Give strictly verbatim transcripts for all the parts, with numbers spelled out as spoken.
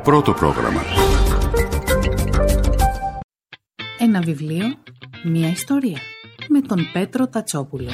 Πρώτο πρόγραμμα. Ένα βιβλίο, μια ιστορία. Με τον Πέτρο Τατσόπουλο.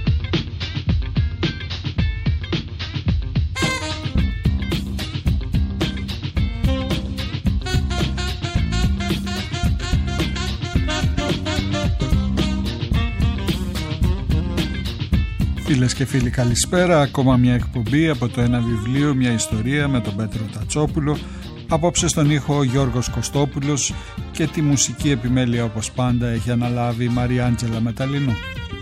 Φίλες και φίλοι, καλησπέρα. Ακόμα μια εκπομπή από το Ένα βιβλίο, μια ιστορία με τον Πέτρο Τατσόπουλο. Απόψε στον ήχο ο Γιώργος Κωστόπουλος και τη μουσική επιμέλεια όπως πάντα έχει αναλάβει η Μαριάντζελα Μεταλλινού.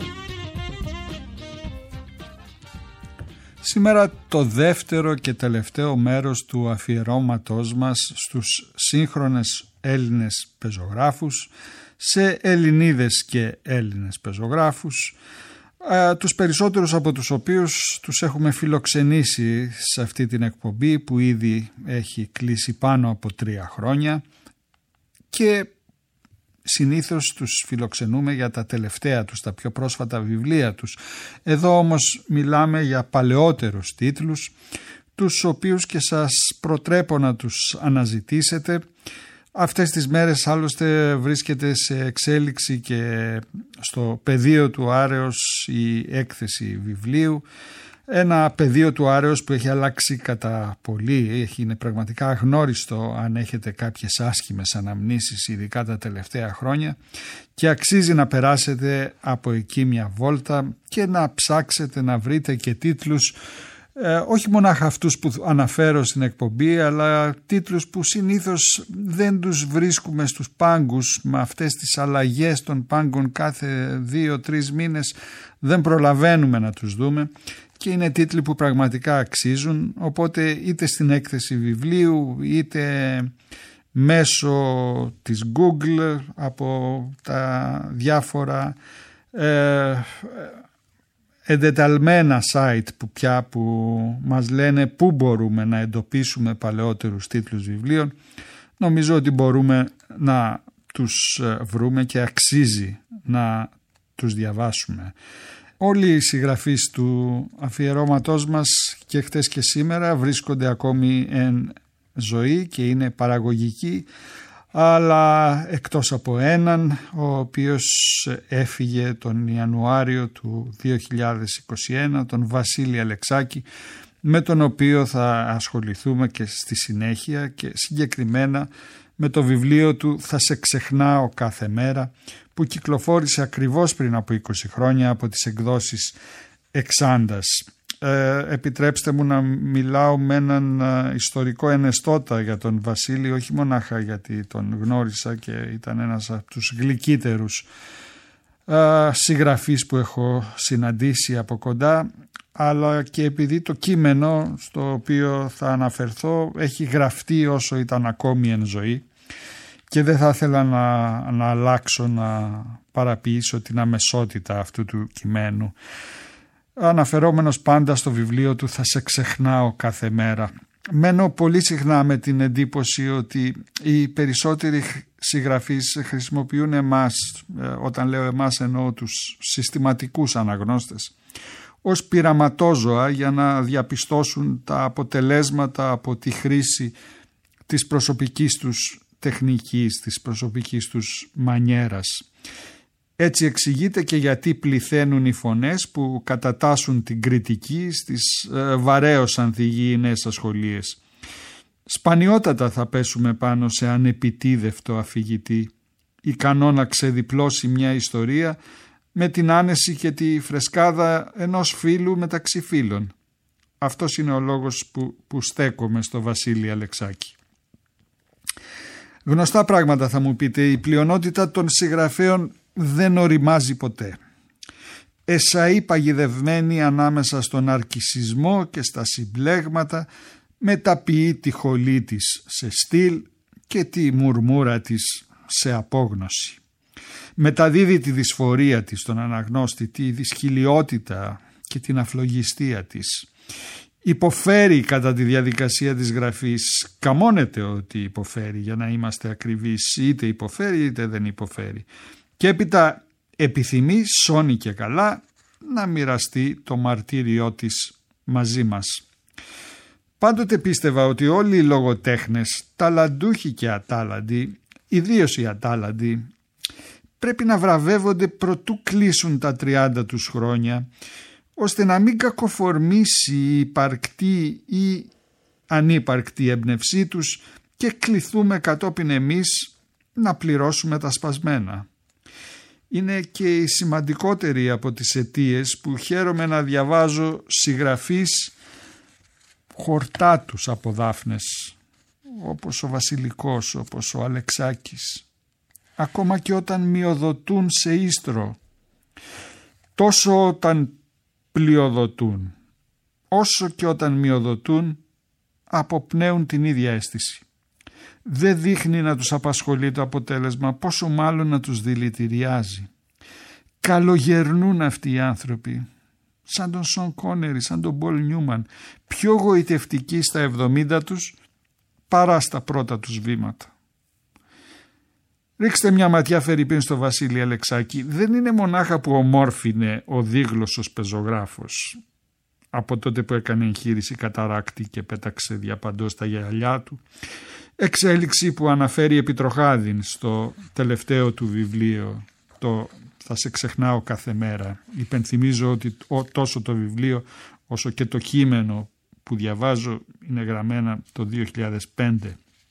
Σήμερα το δεύτερο και τελευταίο μέρος του αφιερώματός μας στους σύγχρονες Έλληνες πεζογράφους, σε Ελληνίδες και Έλληνες πεζογράφους, τους περισσότερους από τους οποίους τους έχουμε φιλοξενήσει σε αυτή την εκπομπή που ήδη έχει κλείσει πάνω από τρία χρόνια και συνήθως τους φιλοξενούμε για τα τελευταία τους, τα πιο πρόσφατα βιβλία τους. Εδώ όμως μιλάμε για παλαιότερους τίτλους, τους οποίους και σας προτρέπω να τους αναζητήσετε. Αυτές τις μέρες άλλωστε βρίσκεται σε εξέλιξη και στο πεδίο του Άρεως η έκθεση βιβλίου. Ένα πεδίο του Άρεως που έχει αλλάξει κατά πολύ, έχει, είναι πραγματικά αγνώριστο αν έχετε κάποιες άσχημες αναμνήσεις ειδικά τα τελευταία χρόνια, και αξίζει να περάσετε από εκεί μια βόλτα και να ψάξετε να βρείτε και τίτλους, Ε, όχι μονάχα αυτούς που αναφέρω στην εκπομπή, αλλά τίτλους που συνήθως δεν τους βρίσκουμε στους πάγκους. Με αυτές τις αλλαγές των πάγκων κάθε δύο-τρεις μήνες δεν προλαβαίνουμε να τους δούμε, και είναι τίτλοι που πραγματικά αξίζουν. Οπότε είτε στην έκθεση βιβλίου είτε μέσω της Google, από τα διάφορα ε, εντεταλμένα site που πια που μας λένε πού μπορούμε να εντοπίσουμε παλαιότερους τίτλους βιβλίων, νομίζω ότι μπορούμε να τους βρούμε και αξίζει να τους διαβάσουμε. Όλοι οι συγγραφείς του αφιερώματός μας και χτες και σήμερα βρίσκονται ακόμη εν ζωή και είναι παραγωγικοί, αλλά εκτός από έναν, ο οποίος έφυγε τον Ιανουάριο του δύο χιλιάδες είκοσι ένα, τον Βασίλη Αλεξάκη, με τον οποίο θα ασχοληθούμε και στη συνέχεια, και συγκεκριμένα με το βιβλίο του «Θα σε ξεχνάω κάθε μέρα», που κυκλοφόρησε ακριβώς πριν από είκοσι χρόνια από τις εκδόσεις Εξάντας. Ε, επιτρέψτε μου να μιλάω με έναν ε, ιστορικό ενεστώτα για τον Βασίλη, όχι μονάχα γιατί τον γνώρισα και ήταν ένας από τους γλυκύτερους ε, συγγραφείς που έχω συναντήσει από κοντά, αλλά και επειδή το κείμενο στο οποίο θα αναφερθώ έχει γραφτεί όσο ήταν ακόμη εν ζωή και δεν θα ήθελα να, να αλλάξω, να παραποιήσω την αμεσότητα αυτού του κειμένου. Αναφερόμενος πάντα στο βιβλίο του «Θα σε ξεχνάω κάθε μέρα». Μένω πολύ συχνά με την εντύπωση ότι οι περισσότεροι συγγραφείς χρησιμοποιούν εμάς, όταν λέω εμάς εννοώ τους συστηματικούς αναγνώστες, ως πειραματόζωα για να διαπιστώσουν τα αποτελέσματα από τη χρήση της προσωπικής τους τεχνικής, της προσωπικής τους μανιέρας. Έτσι εξηγείται και γιατί πληθαίνουν οι φωνές που κατατάσσουν την κριτική στις ε, βαρέως ανθυγιεινές ασχολίες. Σπανιότατα θα πέσουμε πάνω σε ανεπιτίδευτο αφηγητή, ικανό να ξεδιπλώσει μια ιστορία με την άνεση και τη φρεσκάδα ενός φίλου μεταξύ φίλων. Αυτός είναι ο λόγος που, που στέκομαι στο Βασίλη Αλεξάκη. Γνωστά πράγματα θα μου πείτε, η πλειονότητα των συγγραφέων δεν οριμάζει ποτέ. Εσαΐ παγιδευμένη ανάμεσα στον αρκισισμό και στα συμπλέγματα, μεταποιεί τη χολή της σε στυλ και τη μουρμούρα της σε απόγνωση. Μεταδίδει τη δυσφορία της στον αναγνώστη, τη δυσχυλιότητα και την αφλογιστία της. Υποφέρει κατά τη διαδικασία της γραφής, καμώνεται ότι υποφέρει, για να είμαστε ακριβείς, είτε υποφέρει είτε δεν υποφέρει. Και έπειτα επιθυμεί, σώνει και καλά, να μοιραστεί το μαρτύριό της μαζί μας. Πάντοτε πίστευα ότι όλοι οι λογοτέχνες, ταλαντούχοι και ατάλαντοι, ιδίως οι ατάλαντοι, πρέπει να βραβεύονται προτού κλείσουν τα τριάντα τους χρόνια, ώστε να μην κακοφορμήσει η υπαρκτή ή ανύπαρκτη έμπνευσή τους και κληθούμε κατόπιν εμείς να πληρώσουμε τα σπασμένα. Είναι και η σημαντικότερη από τις αιτίες που χαίρομαι να διαβάζω συγγραφείς χορτάτους από δάφνες, όπως ο Βασιλικός, όπως ο Αλεξάκης, ακόμα και όταν μειοδοτούν σε ίστρο, τόσο όταν πλειοδοτούν, όσο και όταν μειοδοτούν, αποπνέουν την ίδια αίσθηση. Δεν δείχνει να τους απασχολεί το αποτέλεσμα, πόσο μάλλον να τους δηλητηριάζει. Καλογερνούν αυτοί οι άνθρωποι, σαν τον Σον Κόνερι, σαν τον Πολ Νιούμαν, πιο γοητευτικοί στα εβδομήντα τους παρά στα πρώτα τους βήματα. Ρίξτε μια ματιά φερειπίν στο Βασίλη Αλεξάκη. Δεν είναι μονάχα που ομόρφινε ο δίγλωσσος πεζογράφος από τότε που έκανε εγχείρηση καταράκτη και πέταξε διαπαντός τα γυαλιά του, εξέλιξη που αναφέρει Επιτροχάδιν στο τελευταίο του βιβλίο, το «Θα σε ξεχνάω κάθε μέρα». Υπενθυμίζω ότι τόσο το βιβλίο όσο και το κείμενο που διαβάζω είναι γραμμένα το δύο χιλιάδες πέντε.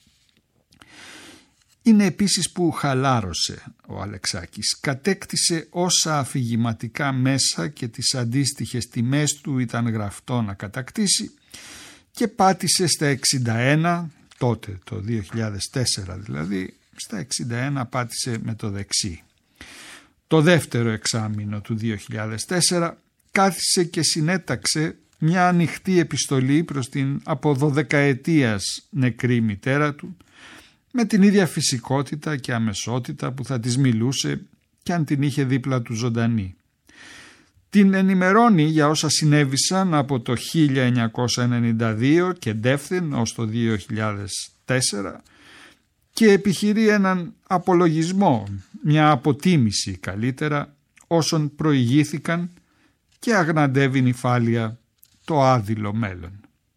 Είναι επίσης που χαλάρωσε ο Αλεξάκης, κατέκτησε όσα αφηγηματικά μέσα και τις αντίστοιχες τιμές του ήταν γραφτό να κατακτήσει και πάτησε στα εξήντα ένα, τότε το δύο χιλιάδες τέσσερα δηλαδή, στα εξήντα ένα πάτησε με το δεξί. Το δεύτερο εξάμηνο του δύο χιλιάδες τέσσερα κάθισε και συνέταξε μια ανοιχτή επιστολή προς την από δωδεκαετίας νεκρή μητέρα του, με την ίδια φυσικότητα και αμεσότητα που θα της μιλούσε κι αν την είχε δίπλα του ζωντανή. Την ενημερώνει για όσα συνέβησαν από το χίλια εννιακόσια ενενήντα δύο και ντεύθεν ως το δύο χιλιάδες τέσσερα και επιχειρεί έναν απολογισμό, μια αποτίμηση καλύτερα όσων προηγήθηκαν και αγναντεύει νυφάλια το άδειλο μέλλον.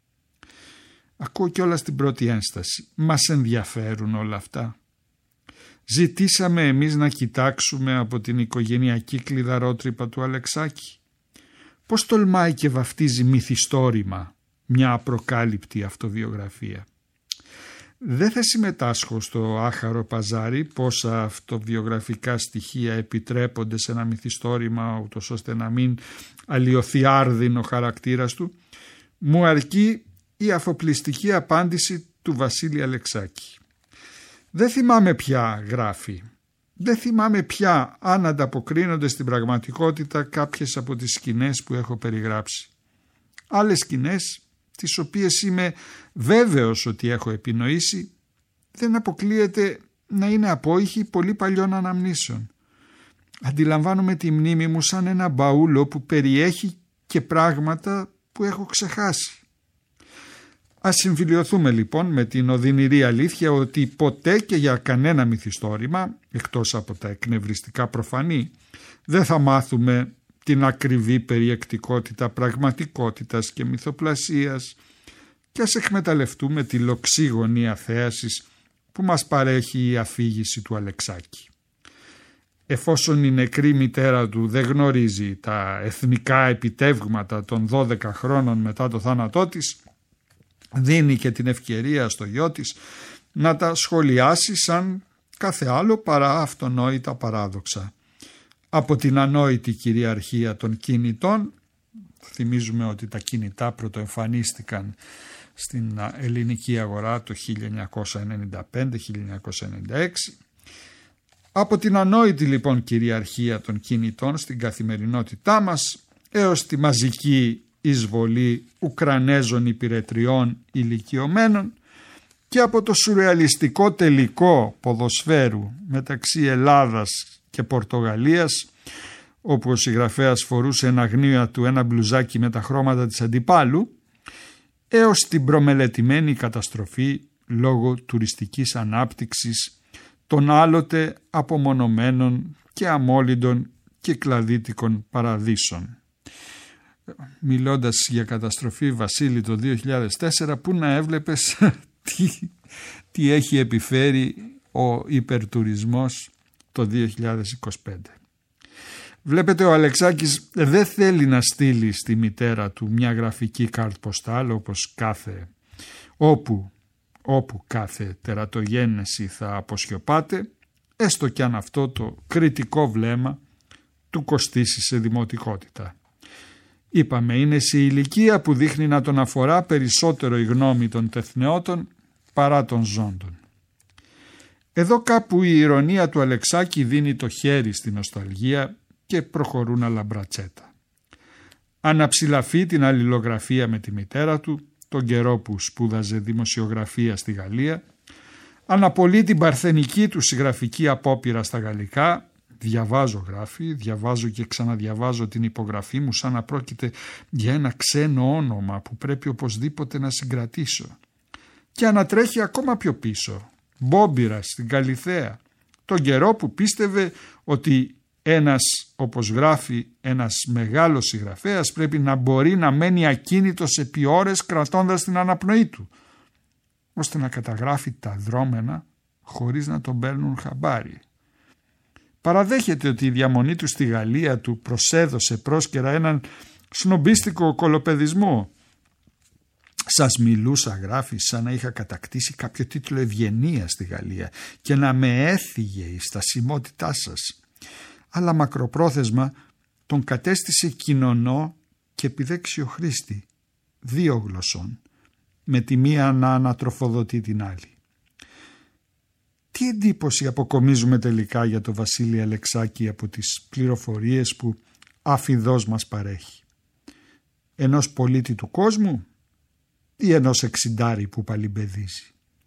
Ακούω κιόλας την πρώτη ένσταση. Μας ενδιαφέρουν όλα αυτά. Ζητήσαμε εμείς να κοιτάξουμε από την οικογενειακή κλειδαρότρυπα του Αλεξάκη. Πώς τολμάει και βαφτίζει μυθιστόρημα μια απροκάλυπτη αυτοβιογραφία. Δεν θα συμμετάσχω στο άχαρο παζάρι πόσα αυτοβιογραφικά στοιχεία επιτρέπονται σε ένα μυθιστόρημα ούτως ώστε να μην αλλοιωθεί άρδιν ο χαρακτήρας του. Μου αρκεί η αφοπλιστική απάντηση του Βασίλη Αλεξάκη. Δεν θυμάμαι πια, γράφει, δεν θυμάμαι πια αν ανταποκρίνονται στην πραγματικότητα κάποιες από τις σκηνές που έχω περιγράψει. Άλλες σκηνές, τις οποίες είμαι βέβαιος ότι έχω επινοήσει, δεν αποκλείεται να είναι απόϊχοι πολύ παλιών αναμνήσεων. Αντιλαμβάνομαι τη μνήμη μου σαν ένα μπαούλο που περιέχει και πράγματα που έχω ξεχάσει. Ας συμφιλιωθούμε λοιπόν με την οδυνηρή αλήθεια ότι ποτέ και για κανένα μυθιστόρημα, εκτός από τα εκνευριστικά προφανή, δεν θα μάθουμε την ακριβή περιεκτικότητα πραγματικότητας και μυθοπλασίας και ας εκμεταλλευτούμε τη λοξή γωνία θέασης που μας παρέχει η αφήγηση του Αλεξάκη. Εφόσον η νεκρή μητέρα του δεν γνωρίζει τα εθνικά επιτεύγματα των δώδεκα χρόνων μετά το θάνατό της, δίνει και την ευκαιρία στο γιο της να τα σχολιάσει σαν κάθε άλλο παρά αυτονόητα παράδοξα. Από την ανόητη κυριαρχία των κινητών, θυμίζουμε ότι τα κινητά πρωτοεμφανίστηκαν στην ελληνική αγορά το χίλια εννιακόσια ενενήντα πέντε με χίλια εννιακόσια ενενήντα έξι, από την ανόητη λοιπόν κυριαρχία των κινητών στην καθημερινότητά μας έως τη μαζική εισβολή Ουκρανέζων υπηρετριών ηλικιωμένων και από το σουρεαλιστικό τελικό ποδοσφαίρου μεταξύ Ελλάδας και Πορτογαλίας, όπου ο συγγραφέας φορούσε ένα γνία του ένα μπλουζάκι με τα χρώματα της αντιπάλου, έως την προμελετημένη καταστροφή λόγω τουριστικής ανάπτυξης των άλλοτε απομονωμένων και αμόλυντων και κλαδίτικων παραδείσων. μιλώντας για καταστροφή Βασίλη το δύο χιλιάδες τέσσερα, που να έβλεπες τι, τι έχει επιφέρει ο υπερτουρισμός το δύο χιλιάδες είκοσι πέντε. Βλέπετε, ο Αλεξάκης δεν θέλει να στείλει στη μητέρα του μια γραφική κάρτ ποστάλ όπως κάθε, όπου, όπου κάθε τερατογένεση θα αποσιωπάται, έστω κι αν αυτό το κριτικό βλέμμα του κοστίσει σε δημοτικότητα. Είπαμε, είναι σε ηλικία που δείχνει να τον αφορά περισσότερο η γνώμη των τεθνεώτων παρά των ζώντων. Εδώ κάπου η ηρωνία του Αλεξάκη δίνει το χέρι στην νοσταλγία και προχωρούν αλαμπρατσέτα. Αναψηλαφεί την αλληλογραφία με τη μητέρα του, τον καιρό που σπούδαζε δημοσιογραφία στη Γαλλία, αναπολύει την παρθενική του συγγραφική απόπειρα στα γαλλικά, διαβάζω γράφει, διαβάζω και ξαναδιαβάζω την υπογραφή μου σαν να πρόκειται για ένα ξένο όνομα που πρέπει οπωσδήποτε να συγκρατήσω. Και ανατρέχει ακόμα πιο πίσω, Μπόμπιρα στην Καλιθέα, τον καιρό που πίστευε ότι ένας, όπως γράφει, ένας μεγάλος συγγραφέας πρέπει να μπορεί να μένει ακίνητος επί ώρες κρατώντας την αναπνοή του, ώστε να καταγράφει τα δρόμενα χωρίς να τον παίρνουν χαμπάρι. Παραδέχεται ότι η διαμονή του στη Γαλλία του προσέδωσε πρόσκαιρα έναν σνομπίστικο κολοπεδισμό. Σας μιλούσα, γράφει, σαν να είχα κατακτήσει κάποιο τίτλο ευγενία στη Γαλλία και να με έφυγε η στασιμότητά σας. Αλλά μακροπρόθεσμα τον κατέστησε κοινωνό και επιδέξιο χρήστη, δύο γλωσσών, με τη μία να ανατροφοδοτεί την άλλη. Τι εντύπωση αποκομίζουμε τελικά για το Βασίλη Αλεξάκη από τις πληροφορίες που αφιδώς μας παρέχει? Ενός πολίτη του κόσμου ή ενός εξιντάρι που παλιμπεδίζει?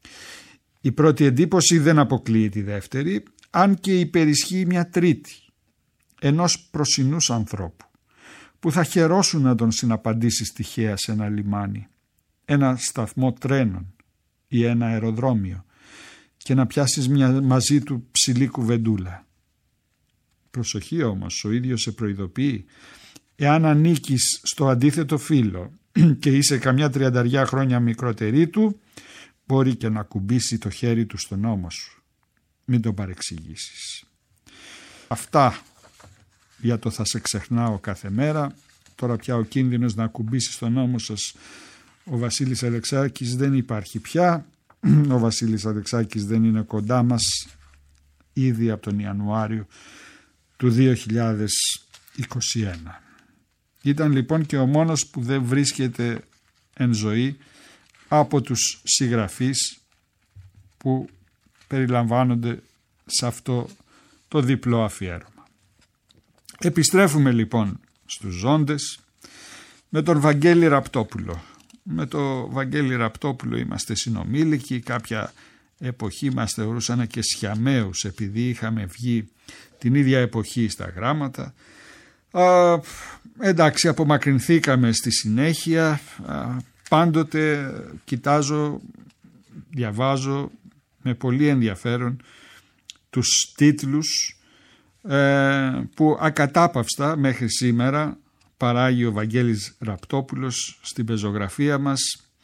Η πρώτη εντύπωση δεν αποκλείει τη δεύτερη, αν και υπερισχύει μια τρίτη, ενός προσινούς ανθρώπου που θα χαιρόσουν να τον συναπαντήσεις τυχαία σε ένα λιμάνι, ένα σταθμό τρένων ή ένα αεροδρόμιο και να πιάσεις μια, μαζί του ψηλή κουβεντούλα. Προσοχή όμως, ο ίδιος σε προειδοποιεί, εάν ανήκεις στο αντίθετο φύλο και είσαι καμιά τριανταριά χρόνια μικρότερη του, μπορεί και να κουμπίσει το χέρι του στον ώμο σου. Μην τον παρεξηγήσεις. Αυτά για το θα σε ξεχνάω κάθε μέρα. Τώρα πια ο κίνδυνος να κουμπίσει στον ώμο σας ο Βασίλης Αλεξάκης δεν υπάρχει πια. Ο Βασίλης Αλεξάκης δεν είναι κοντά μας ήδη από τον Ιανουάριο του δύο χιλιάδες είκοσι ένα. Ήταν λοιπόν και ο μόνος που δεν βρίσκεται εν ζωή από τους συγγραφείς που περιλαμβάνονται σε αυτό το διπλό αφιέρωμα. Επιστρέφουμε λοιπόν στους ζώντες με τον Βαγγέλη Ραπτόπουλο. Με το Βαγγέλη Ραπτόπουλο είμαστε συνομήλικοι, κάποια εποχή μας θεωρούσαν και σιαμαίους επειδή είχαμε βγει την ίδια εποχή στα γράμματα. Α, εντάξει, απομακρυνθήκαμε στη συνέχεια, α, πάντοτε κοιτάζω, διαβάζω με πολύ ενδιαφέρον τους τίτλους ε, που ακατάπαυστα μέχρι σήμερα παράγει ο Βαγγέλης Ραπτόπουλος στην πεζογραφία μας.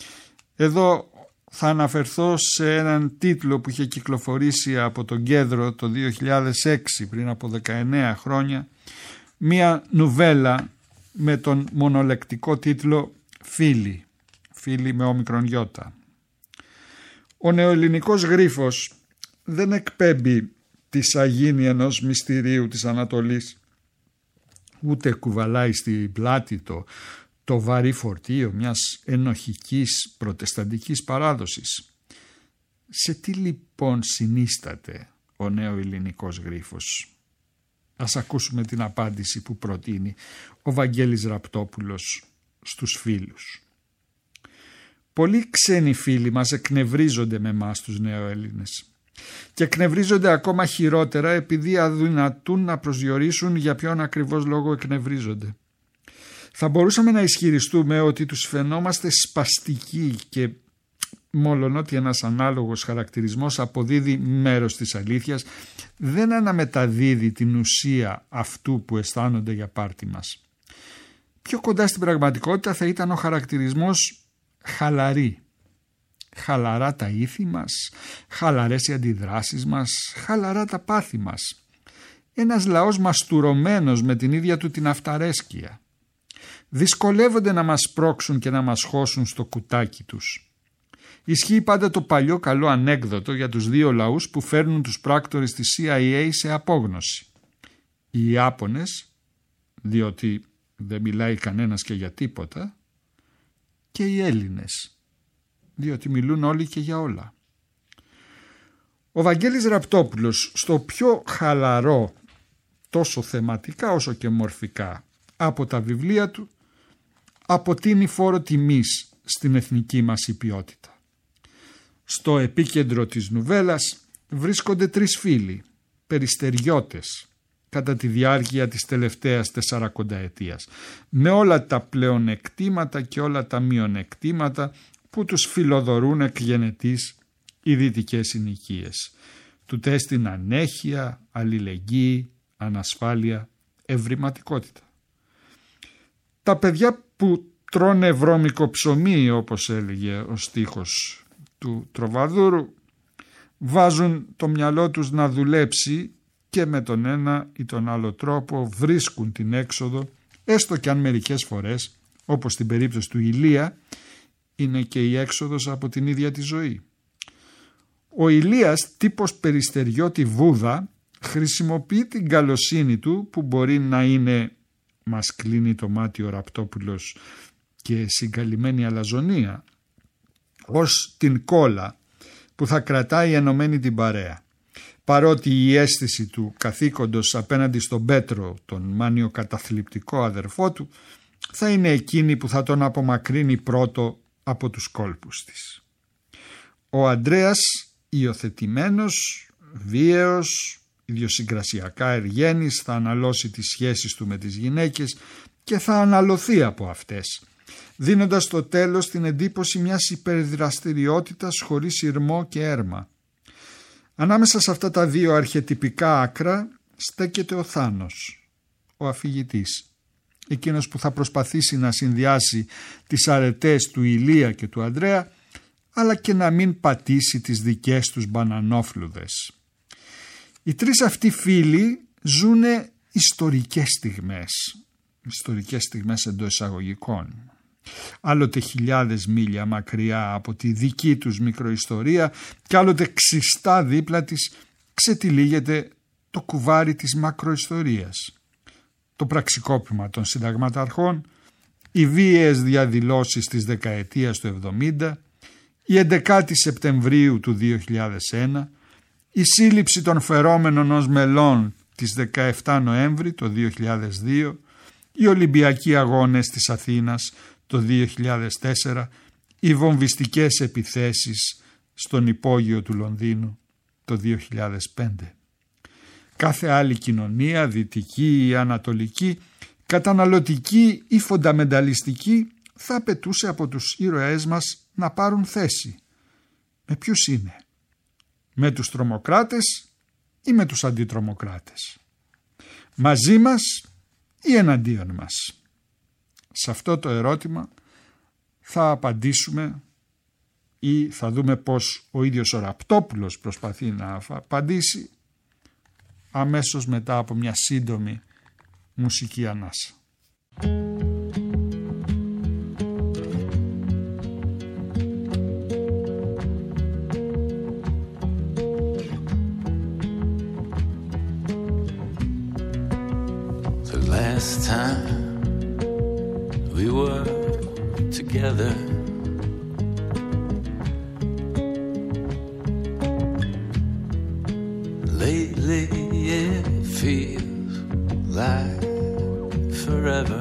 Εδώ θα αναφερθώ σε έναν τίτλο που είχε κυκλοφορήσει από τον Κέντρο το δύο χιλιάδες έξι, πριν από δεκαεννέα χρόνια, μία νουβέλα με τον μονολεκτικό τίτλο «Φίλοι», «Φίλοι» με όμικρον γιώτα. Ο νεοελληνικός γρίφος δεν εκπέμπει τη σαγίνη ενός μυστηρίου της Ανατολής, ούτε κουβαλάει στην πλάτη το, το βαρύ φορτίο μιας ενοχικής προτεσταντικής παράδοσης. Σε τι λοιπόν συνίσταται ο νεοελληνικός γρίφος? Ας ακούσουμε την απάντηση που προτείνει ο Βαγγέλης Ραπτόπουλος στους φίλους. Πολλοί ξένοι φίλοι μας εκνευρίζονται με εμάς τους νεοέλληνες και εκνευρίζονται ακόμα χειρότερα επειδή αδυνατούν να προσδιορίσουν για ποιον ακριβώς λόγο εκνευρίζονται. Θα μπορούσαμε να ισχυριστούμε ότι τους φαινόμαστε σπαστικοί και μόλον ότι ένας ανάλογος χαρακτηρισμός αποδίδει μέρος της αλήθειας, δεν αναμεταδίδει την ουσία αυτού που αισθάνονται για πάρτι μας. Πιο κοντά στην πραγματικότητα θα ήταν ο χαρακτηρισμός χαλαρή. Χαλαρά τα ήθη μας, χαλαρές οι αντιδράσεις μας, χαλαρά τα πάθη μας. Ένας λαός μαστουρωμένος με την ίδια του την αυταρέσκεια. Δυσκολεύονται να μας πρόξουν και να μας χώσουν στο κουτάκι τους. Ισχύει πάντα το παλιό καλό ανέκδοτο για τους δύο λαούς που φέρνουν τους πράκτορες της σι άι έι σε απόγνωση. Οι Ιάπωνες, διότι δεν μιλάει κανένας και για τίποτα, και οι Έλληνες, διότι μιλούν όλοι και για όλα. Ο Βαγγέλης Ραπτόπουλος στο πιο χαλαρό, τόσο θεματικά όσο και μορφικά, από τα βιβλία του, αποτείνει φόρο τιμής στην εθνική μας υπηκότητα. Στο επίκεντρο της νουβέλας βρίσκονται τρεις φίλοι, περιστεριώτες, κατά τη διάρκεια της τελευταίας τεσσαρακονταετίας, με όλα τα πλεονεκτήματα και όλα τα μειονεκτήματα που τους φιλοδορούν εκ γενετής οι δυτικές συνοικίες. Του τέστην ανέχεια, αλληλεγγύη, ανασφάλεια, ευρηματικότητα. Τα παιδιά που τρώνε βρώμικο ψωμί, όπως έλεγε ο στίχος του Τροβαδούρου, βάζουν το μυαλό τους να δουλέψει και με τον ένα ή τον άλλο τρόπο βρίσκουν την έξοδο, έστω και αν μερικές φορές, όπως στην περίπτωση του Ηλία, είναι και η έξοδος από την ίδια τη ζωή. Ο Ηλίας, τύπος περιστεριώτη Βούδα, χρησιμοποιεί την καλοσύνη του, που μπορεί να είναι, μας κλείνει το μάτι ο Ραπτόπουλος, και συγκαλυμμένη αλαζονία, ως την κόλλα που θα κρατάει ενωμένη την παρέα. Παρότι η αίσθηση του καθήκοντος απέναντι στον Πέτρο, τον μάνιο καταθλιπτικό αδερφό του, θα είναι εκείνη που θα τον απομακρύνει πρώτο από τους κόλπους της. Ο Ανδρέας, υιοθετημένος, βίαιος, ιδιοσυγκρασιακά εργένης, θα αναλώσει τις σχέσεις του με τις γυναίκες και θα αναλωθεί από αυτές, δίνοντας στο τέλος την εντύπωση μιας υπερδραστηριότητας χωρίς ηρμό και έρμα. Ανάμεσα σε αυτά τα δύο αρχετυπικά άκρα στέκεται ο Θάνος, ο αφηγητής, εκείνος που θα προσπαθήσει να συνδυάσει τις αρετές του Ηλία και του Ανδρέα, αλλά και να μην πατήσει τις δικές τους μπανανόφλουδες. Οι τρεις αυτοί φίλοι ζουνε ιστορικές στιγμές, ιστορικές στιγμές εντός εισαγωγικών. Άλλοτε χιλιάδες μίλια μακριά από τη δική τους μικροϊστορία και άλλοτε ξιστά δίπλα της ξετυλίγεται το κουβάρι της μακροϊστορίας. Το πραξικόπημα των συνταγματαρχών, οι βίαιες διαδηλώσεις της δεκαετίας του εβδομήντα, η έντεκα Σεπτεμβρίου του δύο χιλιάδες ένα, η σύλληψη των φερόμενων ως μελών της δεκαεφτά Νοέμβρη το δύο χιλιάδες δύο, οι Ολυμπιακοί Αγώνες της Αθήνας το δύο χιλιάδες τέσσερα, οι βομβιστικές επιθέσεις στον υπόγειο του Λονδίνου το δύο χιλιάδες πέντε. Κάθε άλλη κοινωνία, δυτική ή ανατολική, καταναλωτική ή φονταμενταλιστική, θα απαιτούσε από τους ήρωές μας να πάρουν θέση. Με ποιους είναι? Με τους τρομοκράτες ή με τους αντιτρομοκράτες? Μαζί μας ή εναντίον μας? Σε αυτό το ερώτημα θα απαντήσουμε, ή θα δούμε πως ο ίδιος ο Ραπτόπουλος προσπαθεί να απαντήσει, αμέσως μετά από μια σύντομη μουσική ανάσα. The last time we were together, lately it feels like forever.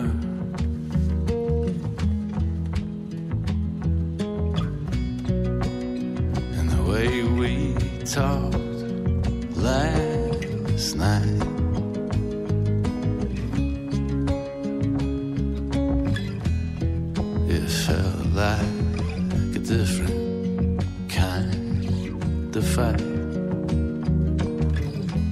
And the way we talked last night, it felt like a different kind of fight.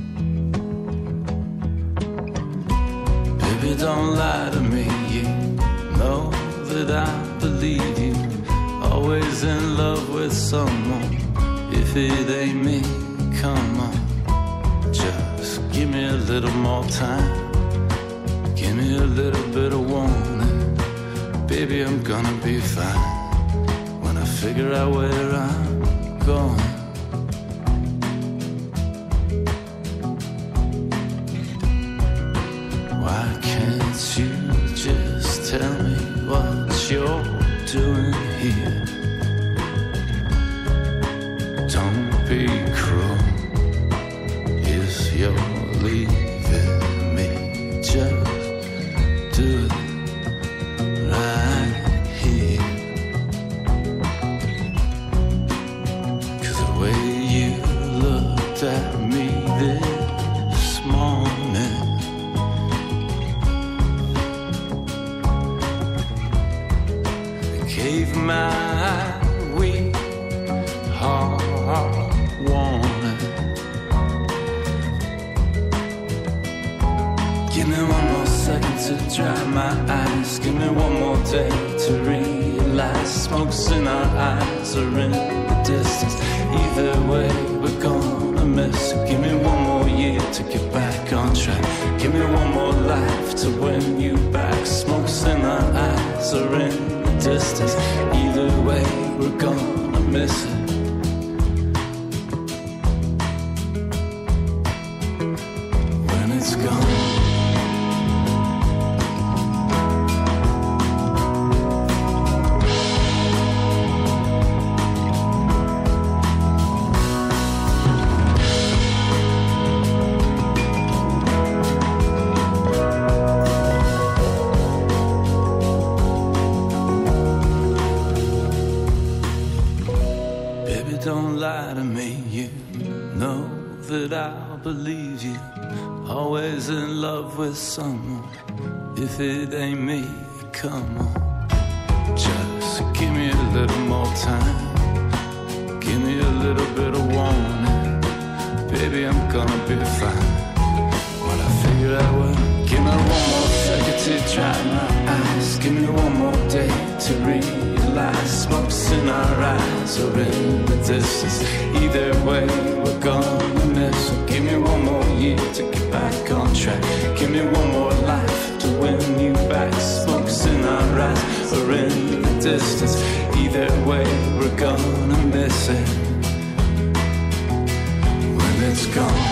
Don't lie to me, you know that I believe you. Always in love with someone. If it ain't me, come on. Just give me a little more time. Give me a little bit of warning. Baby, I'm gonna be fine when I figure out where I'm going. Why can't you just tell me what you're doing here? Don't be cruel if you're leaving me. Just do it right here. 'Cause the way you looked at me this morning, gave my weak heart warning. Give me one more second to dry my eyes. Give me one more day to realize smoke's in our eyes or in the distance. Either way, we're gonna miss it. Give me one more year to get back on track. Give me one more life to win you back. Smoke's in our eyes or in distance. Either way, we're gonna miss it. When it's gone. Don't lie to me, you know that I'll believe you. Always in love with someone. If it ain't me, come on. Just give me a little more time. Give me a little bit of warning. Baby, I'm gonna be fine when I figure out what. Give me one more second to dry my eyes. Give me one more day to realize smoke's in our eyes or in the distance. Either way, we're gonna miss it. Give me one more year to get back on track. Give me one more life to win you back. Smoke's in our eyes or in the distance. Either way, we're gonna miss it when it's gone.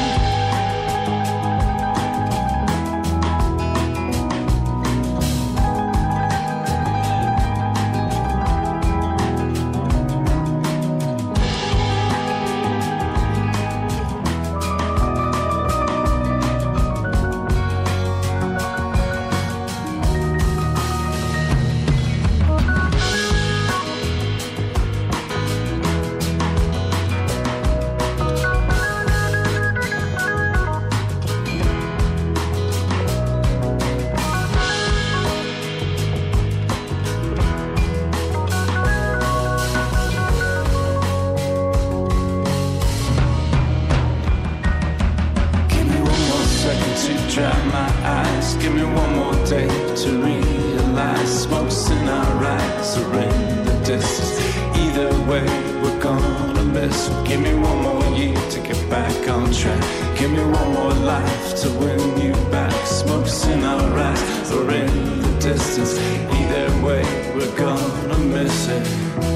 Dry my eyes, give me one more day to realize smoke's in our eyes or in the distance. Either way, we're gonna miss it. Give me one more year to get back on track. Give me one more life to win you back. Smoke's in our eyes or in the distance. Either way, we're gonna miss it.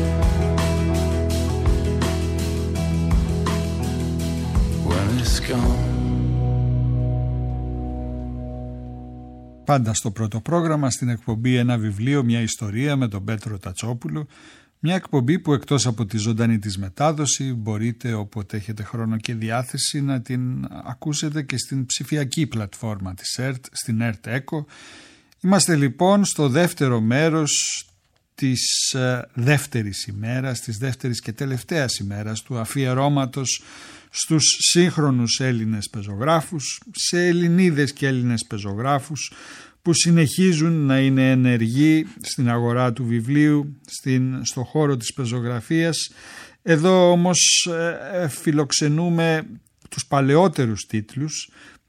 When it's gone. Πάντα στο πρώτο πρόγραμμα, στην εκπομπή «Ένα βιβλίο, μια ιστορία» με τον Πέτρο Τατσόπουλο. Μια εκπομπή που εκτός από τη ζωντανή της μετάδοση μπορείτε όποτε έχετε χρόνο και διάθεση να την ακούσετε και στην ψηφιακή πλατφόρμα της ΕΡΤ, στην ΕΡΤ Echo. Είμαστε λοιπόν στο δεύτερο μέρος της ε, δεύτερης ημέρας, της δεύτερης και τελευταίας ημέρας του αφιερώματος στους σύγχρονους Έλληνες πεζογράφους, σε Ελληνίδες και Έλληνες πεζογράφους που συνεχίζουν να είναι ενεργοί στην αγορά του βιβλίου, στην, στο χώρο της πεζογραφίας. Εδώ όμως ε, φιλοξενούμε τους παλαιότερους τίτλους,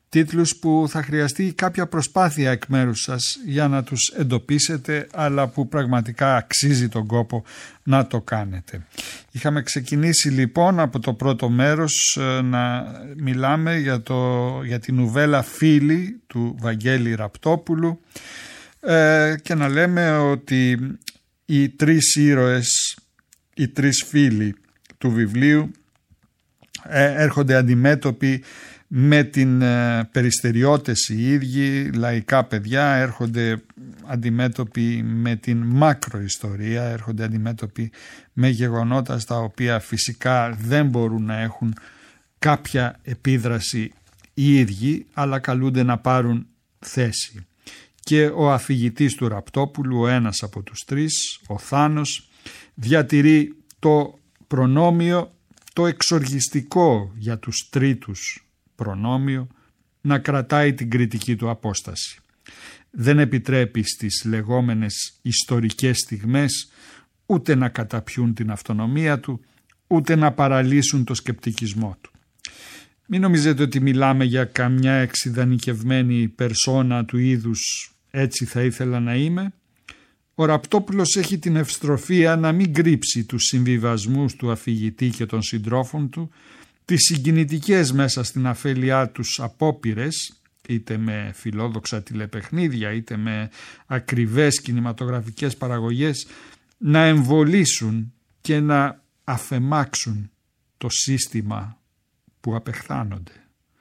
Τίτλους που θα χρειαστεί κάποια προσπάθεια εκ μέρους σας για να τους εντοπίσετε, αλλά που πραγματικά αξίζει τον κόπο να το κάνετε. Είχαμε ξεκινήσει λοιπόν από το πρώτο μέρος να μιλάμε για, το, για την νουβέλα «Φίλοι» του Βαγγέλη Ραπτόπουλου ε, και να λέμε ότι οι τρεις ήρωες, οι τρεις φίλοι του βιβλίου ε, έρχονται αντιμέτωποι με την ε, περιστεριώτες οι ίδιοι, λαϊκά παιδιά, έρχονται αντιμέτωποι με την μακροϊστορία, έρχονται αντιμέτωποι με γεγονότα στα οποία φυσικά δεν μπορούν να έχουν κάποια επίδραση οι ίδιοι, αλλά καλούνται να πάρουν θέση. Και ο αφηγητής του Ραπτόπουλου, ο ένας από τους τρεις, ο Θάνος, διατηρεί το προνόμιο, το εξοργιστικό για τους τρίτους προνόμιο, να κρατάει την κριτική του απόσταση. Δεν επιτρέπει στις λεγόμενες ιστορικές στιγμές ούτε να καταπιούν την αυτονομία του, ούτε να παραλύσουν το σκεπτικισμό του. Μην νομίζετε ότι μιλάμε για καμιά εξειδανικευμένη περσόνα του είδους «έτσι θα ήθελα να είμαι». Ο Ραπτόπουλος έχει την ευστροφία να μην κρύψει τους συμβιβασμούς του αφηγητή και των συντρόφων του, τις συγκινητικές μέσα στην αφέλειά τους απόπειρες, είτε με φιλόδοξα τηλεπαιχνίδια είτε με ακριβές κινηματογραφικές παραγωγές, να εμβολήσουν και να αφεμάξουν το σύστημα που απεχθάνονται.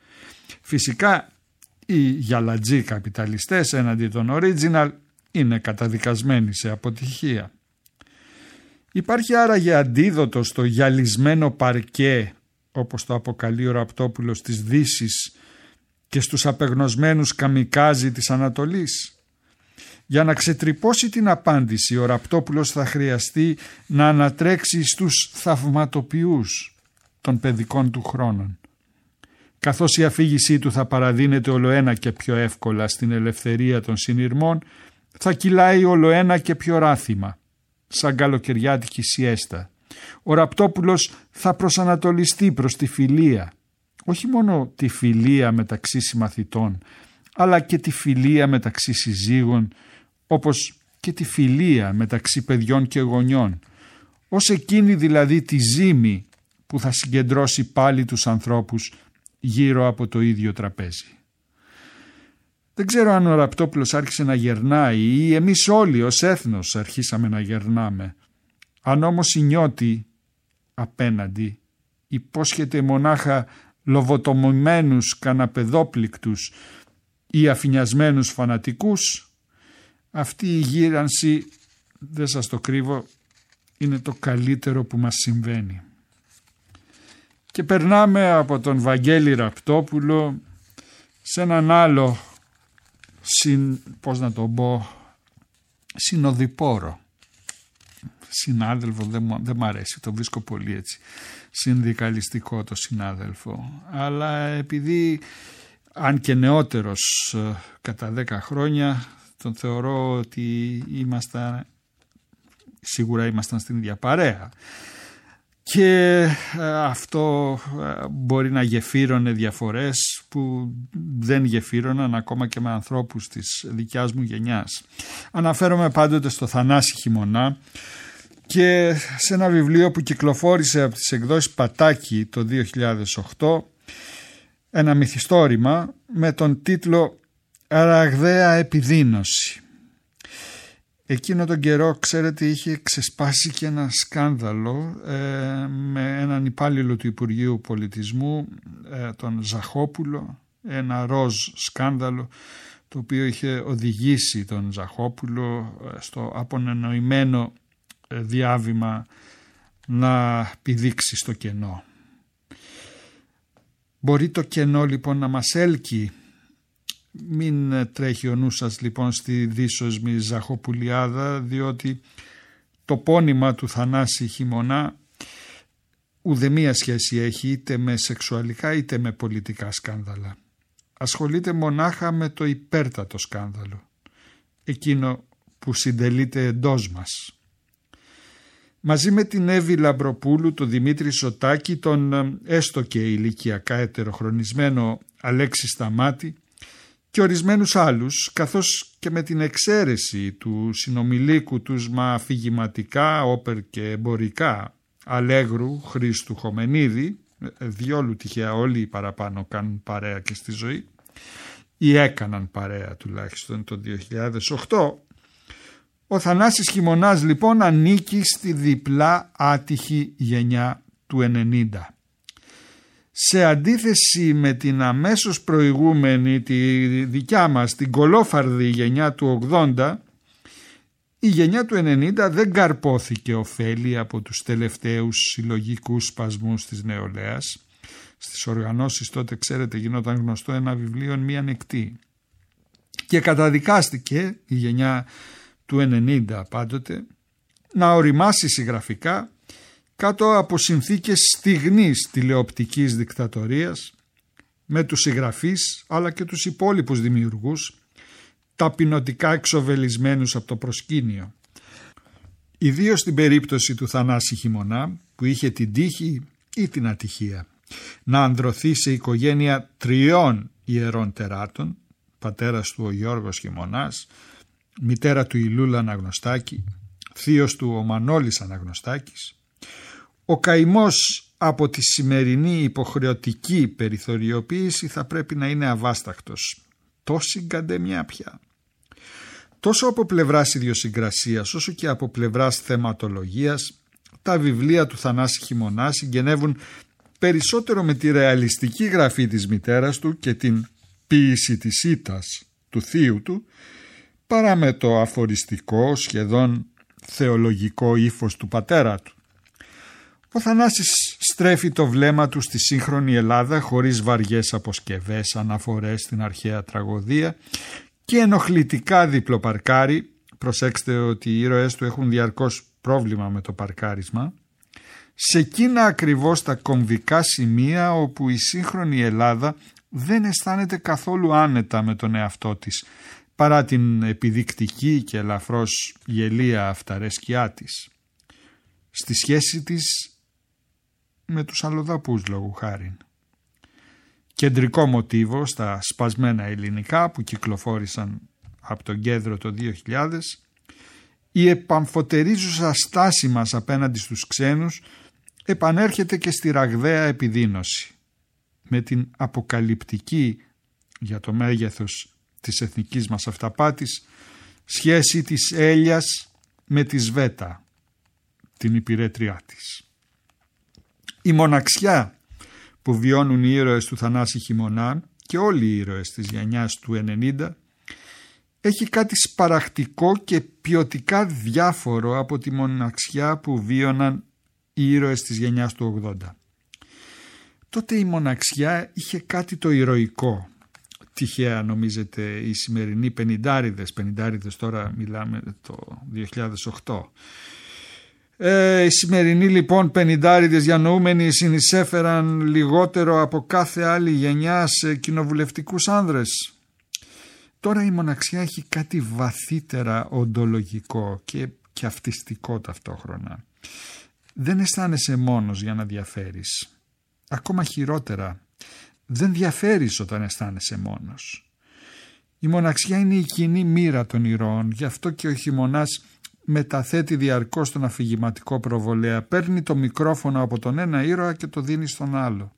Φυσικά οι γιαλατζοί καπιταλιστές έναντι των original είναι καταδικασμένοι σε αποτυχία. Υπάρχει άραγε αντίδοτο στο γυαλισμένο παρκέ, όπως το αποκαλεί ο Ραπτόπουλος, της Δύσης και στους απεγνωσμένους καμικάζι της Ανατολής? Για να ξετρυπώσει την απάντηση, ο Ραπτόπουλος θα χρειαστεί να ανατρέξει στους θαυματοποιούς των παιδικών του χρόνων. Καθώς η αφήγησή του θα παραδίνεται ολοένα και πιο εύκολα στην ελευθερία των συνειρμών, θα κυλάει ολοένα και πιο ράθιμα, σαν καλοκαιριάτικη σιέστα. Ο Ραπτόπουλος θα προσανατολιστεί προς τη φιλία, όχι μόνο τη φιλία μεταξύ συμμαθητών, αλλά και τη φιλία μεταξύ συζύγων, όπως και τη φιλία μεταξύ παιδιών και γονιών, ως εκείνη δηλαδή τη ζύμη που θα συγκεντρώσει πάλι τους ανθρώπους γύρω από το ίδιο τραπέζι. Δεν ξέρω αν ο Ραπτόπουλος άρχισε να γερνάει ή εμείς όλοι ως έθνος αρχίσαμε να γερνάμε. Αν όμως η νιώτη απέναντι υπόσχεται μονάχα λοβοτομημένους καναπεδόπληκτους ή αφηνιασμένους φανατικούς, αυτή η γύρανση, δεν σας το κρύβω, είναι το καλύτερο που μας συμβαίνει. Και περνάμε από τον Βαγγέλη Ραπτόπουλο σε έναν άλλο συν, πώς να το πω, συνοδοιπόρο. Συνάδελφο δεν μου, δεν μ' αρέσει, το βρίσκω πολύ έτσι συνδικαλιστικό το συνάδελφο, αλλά επειδή αν και νεότερος κατά δέκα χρόνια, τον θεωρώ ότι ήμασταν, σίγουρα ήμασταν στην ίδια παρέα. Και αυτό μπορεί να γεφύρωνε διαφορές που δεν γεφύρωναν ακόμα και με ανθρώπους της δικιάς μου γενιάς. Αναφέρομαι πάντοτε στο Θανάση Χιμωνά και σε ένα βιβλίο που κυκλοφόρησε από τις εκδόσεις Πατάκη το δύο χιλιάδες οκτώ, ένα μυθιστόρημα με τον τίτλο «Ραγδαία επιδείνωση». Εκείνο τον καιρό, ξέρετε, είχε ξεσπάσει και ένα σκάνδαλο ε, με έναν υπάλληλο του Υπουργείου Πολιτισμού, ε, τον Ζαχόπουλο, ένα ροζ σκάνδαλο το οποίο είχε οδηγήσει τον Ζαχόπουλο στο απονενοημένο διάβημα να πηδήξει στο κενό. Μπορεί το κενό λοιπόν να μας έλκει. Μην τρέχει ο νους σας λοιπόν στη δύσοσμη Ζαχοπουλιάδα, διότι το πόνημα του Θανάση Χιμωνά ουδέμια σχέση έχει είτε με σεξουαλικά είτε με πολιτικά σκάνδαλα. Ασχολείται μονάχα με το υπέρτατο σκάνδαλο, εκείνο που συντελείται εντός μας. μαζί με την Εύη Λαμπροπούλου, τον Δημήτρη Σωτάκη, τον έστω και ηλικιακά ετεροχρονισμένο Αλέξη Σταμάτη και ορισμένους άλλους, καθώς και με την εξαίρεση του συνομιλίκου τους μα αφηγηματικά, όπερ και εμπορικά Αλέγρου Χρήστου Χομενίδη, διόλου τυχαία όλοι παραπάνω κάνουν παρέα και στη ζωή, ή έκαναν παρέα τουλάχιστον το δύο χιλιάδες οκτώ, ο Θανάσης Χειμωνάς λοιπόν ανήκει στη διπλά άτυχη γενιά του ενενήντα. Σε αντίθεση με την αμέσως προηγούμενη, τη δικιά μας, την κολόφαρδη γενιά του ογδόντα, η γενιά του ενενήντα δεν καρπόθηκε ωφέλη από τους τελευταίους συλλογικούς σπασμούς της νεολαίας. Στις οργανώσεις τότε, ξέρετε, γινόταν γνωστό ένα βιβλίο μία νεκτή. Και καταδικάστηκε η γενιά του ενενήντα πάντοτε να οριμάσει συγγραφικά κάτω από συνθήκες στιγνής τηλεοπτικής δικτατορίας, με τους συγγραφείς αλλά και τους υπόλοιπους δημιουργούς ταπεινωτικά εξοβελισμένους από το προσκήνιο. Ιδίως στην περίπτωση του Θανάση Χειμωνά, που είχε την τύχη ή την ατυχία να ανδρωθεί σε οικογένεια τριών ιερών τεράτων, πατέρας του ο Γιώργος Χειμωνάς, μητέρα του η Λούλα Αναγνωστάκη, θείος του ο Μανώλης Αναγνωστάκης, ο καημός από τη σημερινή υποχρεωτική περιθωριοποίηση θα πρέπει να είναι αβάσταχτος. Τόση γκαντεμιά πια. Τόσο από πλευράς ιδιοσυγκρασίας όσο και από πλευράς θεματολογίας, τα βιβλία του Θανάση Χειμωνά συγγενεύουν περισσότερο με τη ρεαλιστική γραφή της μητέρας του και την ποίηση της ήττας του θείου του, παρά με το αφοριστικό, σχεδόν θεολογικό ύφος του πατέρα του. Ο Θανάσης στρέφει το βλέμμα του στη σύγχρονη Ελλάδα χωρίς βαριές αποσκευές, αναφορές στην αρχαία τραγωδία και ενοχλητικά διπλοπαρκάρει. Προσέξτε ότι οι ήρωες του έχουν διαρκώς πρόβλημα με το παρκάρισμα. Σε εκείνα ακριβώς τα κομβικά σημεία όπου η σύγχρονη Ελλάδα δεν αισθάνεται καθόλου άνετα με τον εαυτό της, παρά την επιδεικτική και ελαφρώς γελία αυταρέσκειά της. Στη σχέση της με τους αλλοδαπούς λόγου χάριν. Κεντρικό μοτίβο στα σπασμένα ελληνικά που κυκλοφόρησαν από τον Κέντρο το δύο χιλιάδες, η επαμφωτερίζουσα στάση μας απέναντι στους ξένους επανέρχεται και στη ραγδαία επιδείνωση, με την αποκαλυπτική για το μέγεθος της εθνικής μας αυταπάτης σχέση της Έλιας με τη Σβέτα, την υπηρέτριά της. Η μοναξιά που βιώνουν οι ήρωες του Θανάση Χειμωνά και όλοι οι ήρωες της γενιάς του ενενήντα έχει κάτι σπαραχτικό και ποιοτικά διάφορο από τη μοναξιά που βίωναν οι ήρωες της γενιάς του ογδόντα. Τότε η μοναξιά είχε κάτι το ηρωικό. Τυχαία νομίζετε οι σημερινοί πενηντάριδες, πενηντάριδες τώρα μιλάμε το δύο χιλιάδες οκτώ. Ε, οι σημερινοί λοιπόν πενηντάριδες διανοούμενοι συνεισέφεραν λιγότερο από κάθε άλλη γενιά σε κοινοβουλευτικούς άνδρες. Τώρα η μοναξιά έχει κάτι βαθύτερα οντολογικό και, και αυτιστικό ταυτόχρονα. Δεν αισθάνεσαι μόνος για να διαφέρεις. Ακόμα χειρότερα, δεν διαφέρεις όταν αισθάνεσαι μόνος. Η μοναξιά είναι η κοινή μοίρα των ηρώων, γι' αυτό και ο Χειμωνάς μεταθέτει διαρκώς τον αφηγηματικό προβολέα, παίρνει το μικρόφωνο από τον ένα ήρωα και το δίνει στον άλλο.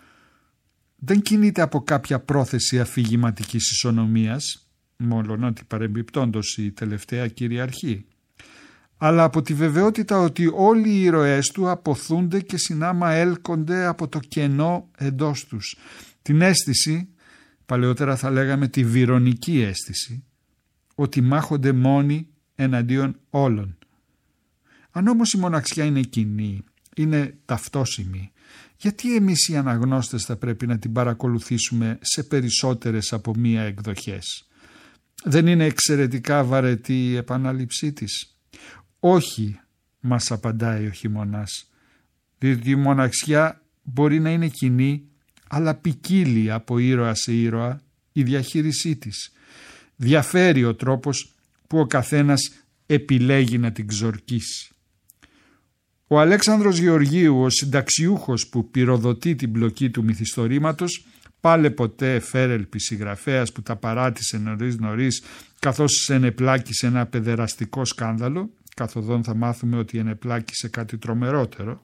Δεν κινείται από κάποια πρόθεση αφηγηματικής ισονομίας, μόλον ότι παρεμπιπτόντως η τελευταία κυριαρχεί, αλλά από τη βεβαιότητα ότι όλοι οι ήρωές του αποθούνται και συνάμα έλκονται από το κενό εντός τους. Την αίσθηση, παλαιότερα θα λέγαμε τη βυρωνική αίσθηση, ότι μάχονται μόνοι εναντίον όλων. Αν όμως η μοναξιά είναι κοινή, είναι ταυτόσιμη, γιατί εμείς οι αναγνώστες θα πρέπει να την παρακολουθήσουμε σε περισσότερες από μία εκδοχές? Δεν είναι εξαιρετικά βαρετή η επανάληψή της? Όχι, μας απαντάει ο Χειμωνάς, διότι η μοναξιά μπορεί να είναι κοινή, αλλά ποικίλει από ήρωα σε ήρωα η διαχείρισή της. Διαφέρει ο τρόπος που ο καθένας επιλέγει να την ξορκίσει. Ο Αλέξανδρος Γεωργίου, ο συνταξιούχος που πυροδοτεί την πλοκή του μυθιστορήματος, πάλε ποτέ φέρελπη συγγραφέας που τα παράτησε νωρίς νωρίς καθώς ενεπλάκησε ένα παιδεραστικό σκάνδαλο, καθοδόν θα μάθουμε ότι ενεπλάκησε κάτι τρομερότερο,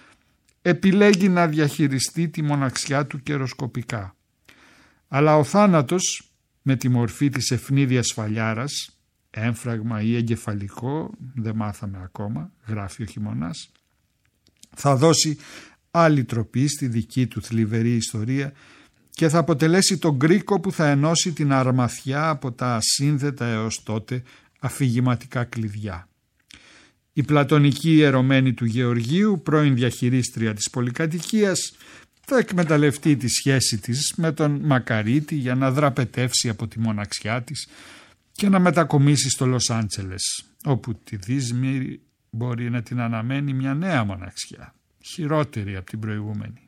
επιλέγει να διαχειριστεί τη μοναξιά του καιροσκοπικά. Αλλά ο θάνατος με τη μορφή της ευνίδιας σφαλιάρας, έμφραγμα ή εγκεφαλικό, δεν μάθαμε ακόμα, γράφει ο Χειμωνάς, θα δώσει άλλη τροπή στη δική του θλιβερή ιστορία και θα αποτελέσει τον κρίκο που θα ενώσει την αρμαθιά από τα ασύνδετα έως τότε αφηγηματικά κλειδιά. Η πλατωνική ιερωμένη του Γεωργίου, πρώην διαχειρίστρια της πολυκατοικίας, θα εκμεταλλευτεί τη σχέση της με τον Μακαρίτη για να δραπετεύσει από τη μοναξιά της και να μετακομίσει στο Λος Άντζελες, όπου τη δύσμη μπορεί να την αναμένει μια νέα μοναξιά, χειρότερη από την προηγούμενη.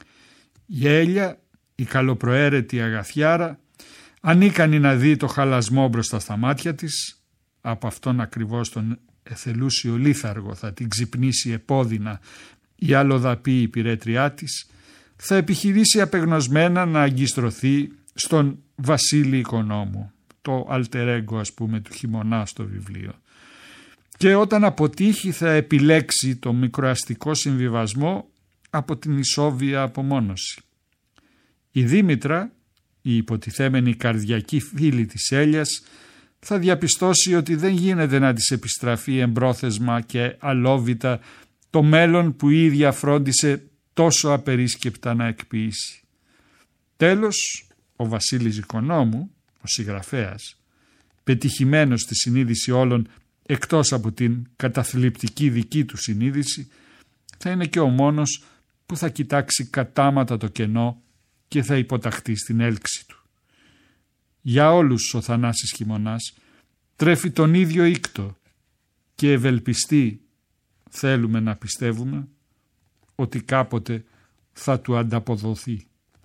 Η Έλια, η καλοπροαίρετη αγαθιάρα, ανίκανη να δει το χαλασμό μπροστά στα μάτια της, από αυτόν ακριβώς τον εθελούσιο λίθαργο θα την ξυπνήσει επώδυνα η αλλοδαπή υπηρέτριά της, θα επιχειρήσει απεγνωσμένα να αγκιστρωθεί στον Βασίλη Οικονόμου, το αλτερέγκο ας πούμε του Χειμωνά στο βιβλίο, και όταν αποτύχει θα επιλέξει το μικροαστικό συμβιβασμό από την ισόβια απομόνωση. Η Δήμητρα, η υποτιθέμενη καρδιακή φίλη της Έλιας, θα διαπιστώσει ότι δεν γίνεται να της επιστραφεί εμπρόθεσμα και αλόβητα το μέλλον που η ίδια φρόντισε τόσο απερίσκεπτα να εκποιήσει. Τέλος, ο Βασίλης Οικονόμου, ο συγγραφέας, πετυχημένος στη συνείδηση όλων εκτός από την καταθλιπτική δική του συνείδηση, θα είναι και ο μόνος που θα κοιτάξει κατάματα το κενό και θα υποταχθεί στην έλξη του. Για όλους ο Θανάσης Χειμωνάς τρέφει τον ίδιο ήκτο και ευελπιστεί, θέλουμε να πιστεύουμε, ότι κάποτε θα του ανταποδοθεί.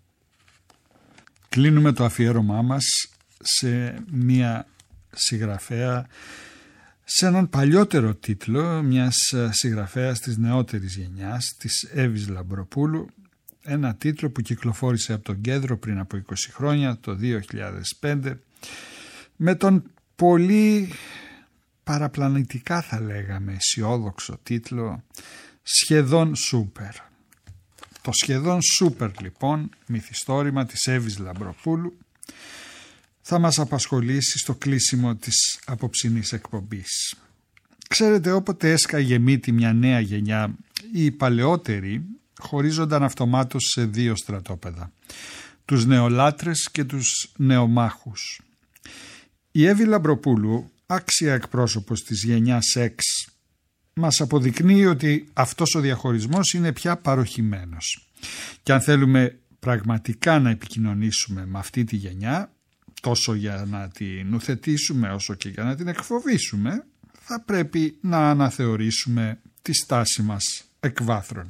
Κλείνουμε το αφιέρωμά μας σε μία συγγραφέα, σε έναν παλιότερο τίτλο μιας συγγραφέας της νεότερης γενιάς, της Εύης Λαμπροπούλου, ένα τίτλο που κυκλοφόρησε από τον Κέντρο πριν από είκοσι χρόνια, το δύο χιλιάδες πέντε, με τον πολύ παραπλανητικά θα λέγαμε αισιόδοξο τίτλο «Σχεδόν Σούπερ». Το «Σχεδόν Σούπερ» λοιπόν, μυθιστόρημα της Εύης Λαμπροπούλου, θα μας απασχολήσει στο κλείσιμο της απόψινής εκπομπής. Ξέρετε, όποτε έσκαγε μύτη μια νέα γενιά, οι παλαιότεροι χωρίζονταν αυτομάτως σε δύο στρατόπεδα, τους νεολάτρες και τους νεομάχους. Η Εύη Λαμπροπούλου, άξια εκπρόσωπος της γενιάς X, μας αποδεικνύει ότι αυτός ο διαχωρισμός είναι πια παροχημένος. Και αν θέλουμε πραγματικά να επικοινωνήσουμε με αυτή τη γενιά, τόσο για να την ουθετήσουμε όσο και για να την εκφοβήσουμε, θα πρέπει να αναθεωρήσουμε τη στάση μας εκ βάθρων.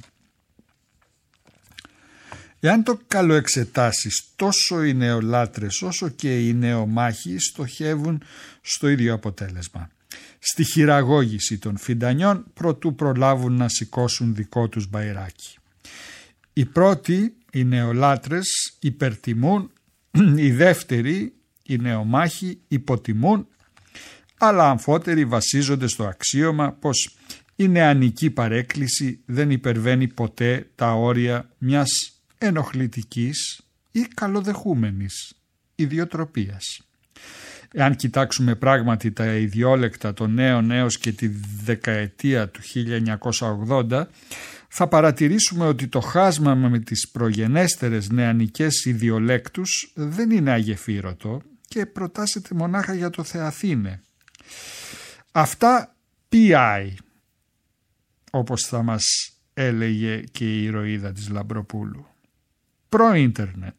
Εάν το καλοεξετάσεις, τόσο οι νεολάτρες όσο και οι νεομάχοι στοχεύουν στο ίδιο αποτέλεσμα. Στη χειραγώγηση των φιντανιών προτού προλάβουν να σηκώσουν δικό τους μπαϊράκι. Οι πρώτοι, οι νεολάτρες, υπερτιμούν, οι δεύτεροι, οι νεομάχοι, υποτιμούν, αλλά αμφότεροι βασίζονται στο αξίωμα πως η νεανική παρέκκληση δεν υπερβαίνει ποτέ τα όρια μιας ενοχλητικής ή καλοδεχούμενης ιδιοτροπίας. Εάν κοιτάξουμε πράγματι τα ιδιόλεκτα των νέων έως και τη δεκαετία του χίλια εννιακόσια ογδόντα, θα παρατηρήσουμε ότι το χάσμα με τις προγενέστερες νεανικές ιδιολέκτους δεν είναι αγεφύρωτο και προτάσεται μονάχα για το Θεαθήνε. Αυτά πι άι, όπως θα μας έλεγε και η ηρωίδα της Λαμπροπούλου. Προ-ίντερνετ.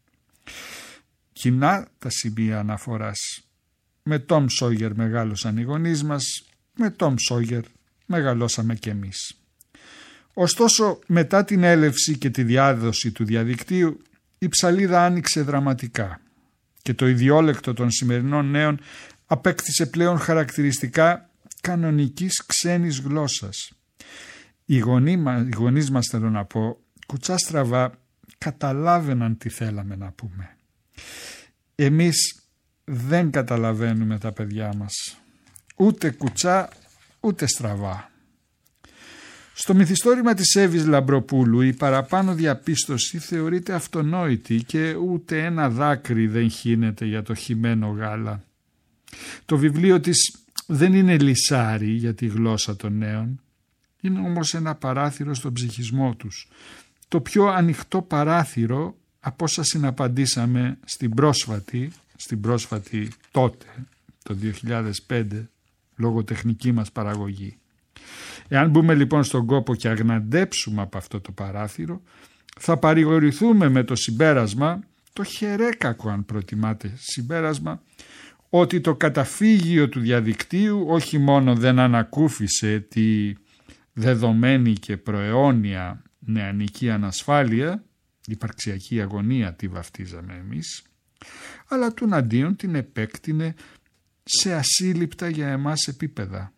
Κοινά τα σημεία αναφοράς. Με Τόμ Σόγερ μεγάλωσαν οι γονείς μας, με Τόμ Σόγερ μεγαλώσαμε κι εμείς. Ωστόσο, μετά την έλευση και τη διάδοση του διαδικτύου, η ψαλίδα άνοιξε δραματικά και το ιδιόλεκτο των σημερινών νέων απέκτησε πλέον χαρακτηριστικά κανονικής ξένης γλώσσας. Οι γονείς μας, θέλω να πω, κουτσά στραβά καταλάβαιναν τι θέλαμε να πούμε. Εμείς δεν καταλαβαίνουμε τα παιδιά μας, ούτε κουτσά ούτε στραβά. Στο μυθιστόρημα της Εύης Λαμπροπούλου η παραπάνω διαπίστωση θεωρείται αυτονόητη και ούτε ένα δάκρυ δεν χύνεται για το χυμένο γάλα. Το βιβλίο της δεν είναι λυσάρι για τη γλώσσα των νέων, είναι όμως ένα παράθυρο στον ψυχισμό τους. Το πιο ανοιχτό παράθυρο από όσα συναπαντήσαμε στην πρόσφατη, στην πρόσφατη τότε, το δύο χιλιάδες πέντε, λογοτεχνική μας παραγωγή. Εάν μπούμε λοιπόν στον κόπο και αγναντέψουμε από αυτό το παράθυρο, θα παρηγορηθούμε με το συμπέρασμα, το χερέκακο αν προτιμάτε συμπέρασμα, ότι το καταφύγιο του διαδικτύου όχι μόνο δεν ανακούφισε τη δεδομένη και προαιώνια νεανική ανασφάλεια, υπαρξιακή αγωνία τη βαφτίζαμε εμείς, αλλά τουναντίον την επέκτηνε σε ασύλληπτα για εμάς επίπεδα.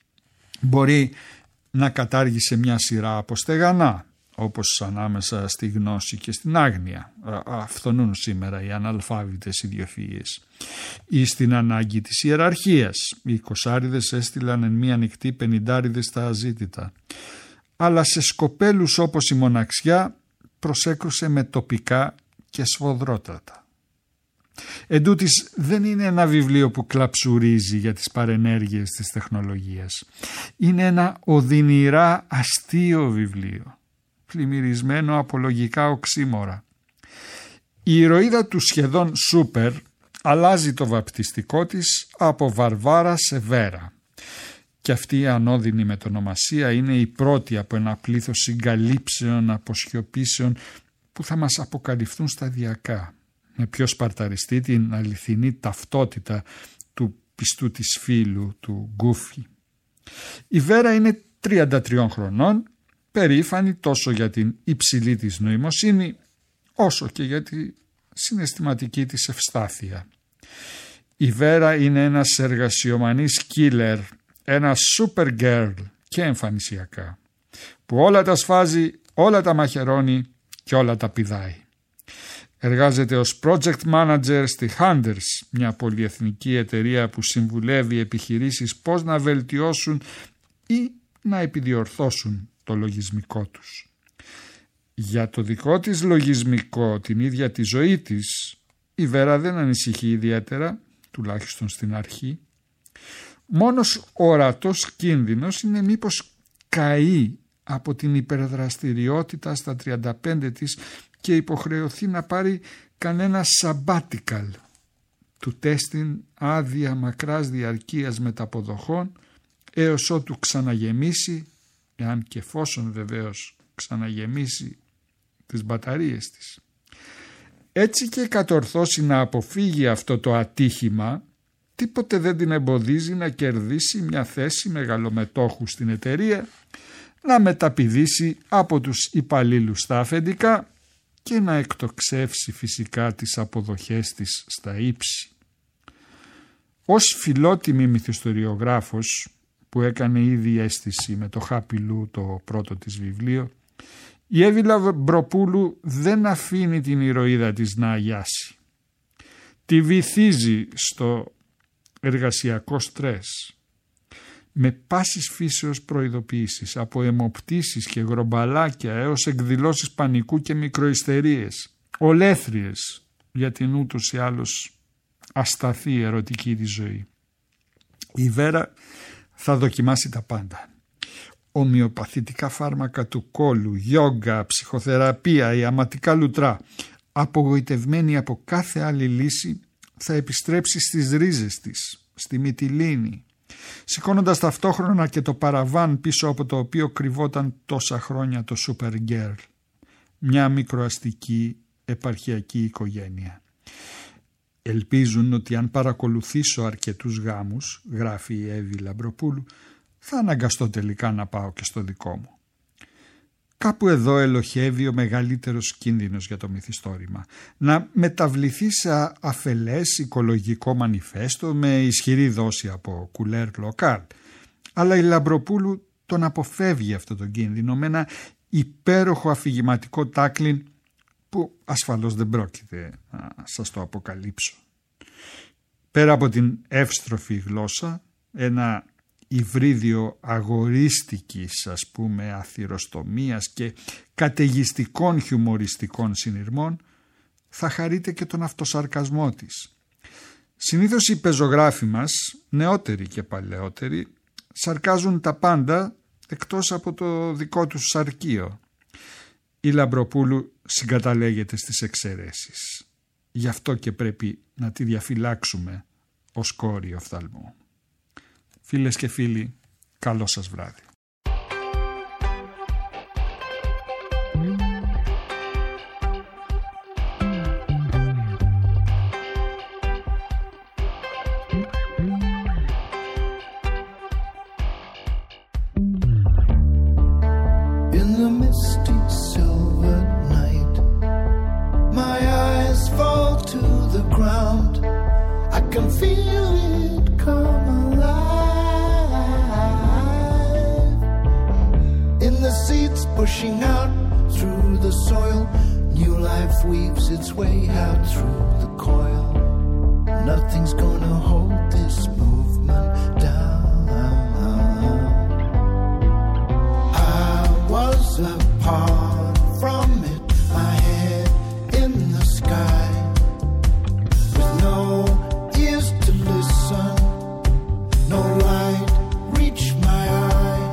Μπορεί να κατάργησε μια σειρά από στεγανά, όπως ανάμεσα στη γνώση και στην άγνοια, αυθονούν σήμερα οι αναλφάβητες ιδιοφυΐες, ή στην ανάγκη της ιεραρχίας. Οι εικοσάριδες έστειλαν εν μία νυχτή πενηντάριδες στα αζήτητα, αλλά σε σκοπέλους όπως η μοναξιά προσέκρουσε με τοπικά και σφοδρότατα. Εντούτοις δεν είναι ένα βιβλίο που κλαψουρίζει για τις παρενέργειες της τεχνολογίας. Είναι ένα οδυνηρά αστείο βιβλίο, πλημμυρισμένο από λογικά οξύμορα. Η ηρωίδα του σχεδόν σούπερ αλλάζει το βαπτιστικό της από Βαρβάρα σε Βέρα. Και αυτή η ανώδυνη μετονομασία είναι η πρώτη από ένα πλήθος συγκαλύψεων, αποσιωπήσεων που θα μας αποκαλυφθούν σταδιακά, με πιο σπαρταριστή την αληθινή ταυτότητα του πιστού της φίλου, του Γκούφι. Η Βέρα είναι τριάντα τριών χρονών, περήφανη τόσο για την υψηλή της νοημοσύνη, όσο και για τη συναισθηματική της ευστάθεια. Η Βέρα είναι ένας εργασιομανής killer, ένα super girl και εμφανισιακά, που όλα τα σφάζει, όλα τα μαχαιρώνει και όλα τα πηδάει. Εργάζεται ως project manager στη Handers, μια πολυεθνική εταιρεία που συμβουλεύει επιχειρήσεις πώς να βελτιώσουν ή να επιδιορθώσουν το λογισμικό τους. Για το δικό της λογισμικό, την ίδια τη ζωή της, η Βέρα δεν ανησυχεί ιδιαίτερα, τουλάχιστον στην αρχή. Μόνος ορατός κίνδυνος είναι μήπως καεί από την υπερδραστηριότητα στα τριάντα πέντε της και υποχρεωθεί να πάρει κανένα sabbatical, του τέστην άδεια μακράς διαρκείας μεταποδοχών, έως ότου ξαναγεμίσει, εάν και εφόσον βεβαίως ξαναγεμίσει τις μπαταρίες της. Έτσι και κατορθώσει να αποφύγει αυτό το ατύχημα, τίποτε δεν την εμποδίζει να κερδίσει μια θέση μεγαλομετόχου στην εταιρεία, να μεταπηδήσει από τους υπαλλήλους στα αφεντικά και να εκτοξεύσει φυσικά τις αποδοχές της στα ύψη. Ως φιλότιμη μυθιστοριογράφος που έκανε ήδη αίσθηση με το Χάπιλου το πρώτο της βιβλίο, η Εύη Λαμπροπούλου δεν αφήνει την ηρωίδα της να αγιάσει. Τη βυθίζει στο εργασιακό στρες με πάσης φύσεως προειδοποιήσεις, από αιμοπτήσεις και γρομπαλάκια έως εκδηλώσεις πανικού και μικροϊστερίες, ολέθριες για την ούτως ή άλλως ασταθή ερωτική της ζωή. Η Βέρα θα δοκιμάσει τα πάντα. Ομοιοπαθητικά φάρμακα του κόλου, γιόγκα, ψυχοθεραπεία, ιαματικά λουτρά. Απογοητευμένη από κάθε άλλη λύση, θα επιστρέψει στις ρίζες της, στη μυτιλίνη, σηκώνοντας ταυτόχρονα και το παραβάν πίσω από το οποίο κρυβόταν τόσα χρόνια το Super Girl, μια μικροαστική επαρχιακή οικογένεια. Ελπίζουν ότι αν παρακολουθήσω αρκετούς γάμους, γράφει η Εύη Λαμπροπούλου, θα αναγκαστώ τελικά να πάω και στο δικό μου. Κάπου εδώ ελοχεύει ο μεγαλύτερος κίνδυνος για το μυθιστόρημα. Να μεταβληθεί σε αφελές οικολογικό μανιφέστο με ισχυρή δόση από κουλέρ λοκάλ. Αλλά η Λαμπροπούλου τον αποφεύγει αυτό τον κίνδυνο με ένα υπέροχο αφηγηματικό τάκλιν που ασφαλώς δεν πρόκειται να σας το αποκαλύψω. Πέρα από την εύστροφη γλώσσα, ένα υβρίδιο αγορίστικης, ας πούμε, αθυροστομίας και καταιγιστικών χιουμοριστικών συνειρμών, θα χαρείτε και τον αυτοσαρκασμό της. Συνήθως οι πεζογράφοι μας, νεότεροι και παλαιότεροι, σαρκάζουν τα πάντα εκτός από το δικό τους σαρκείο. Η Λαμπροπούλου συγκαταλέγεται στις εξαιρέσεις. Γι' αυτό και πρέπει να τη διαφυλάξουμε ως κόρη οφθαλμού. Φίλες και φίλοι, καλό σας βράδυ. Pushing out through the soil, new life weaves its way out through the coil. Nothing's gonna hold this movement down. I was apart from it, my head in the sky, with no ears to listen, no light reach my eye.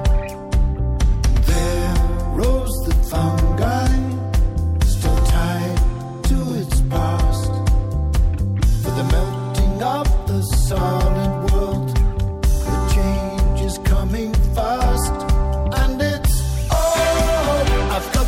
Rose the fungi, still tied to its past, for the melting of the solid world. The change is coming fast, and it's oh, I've got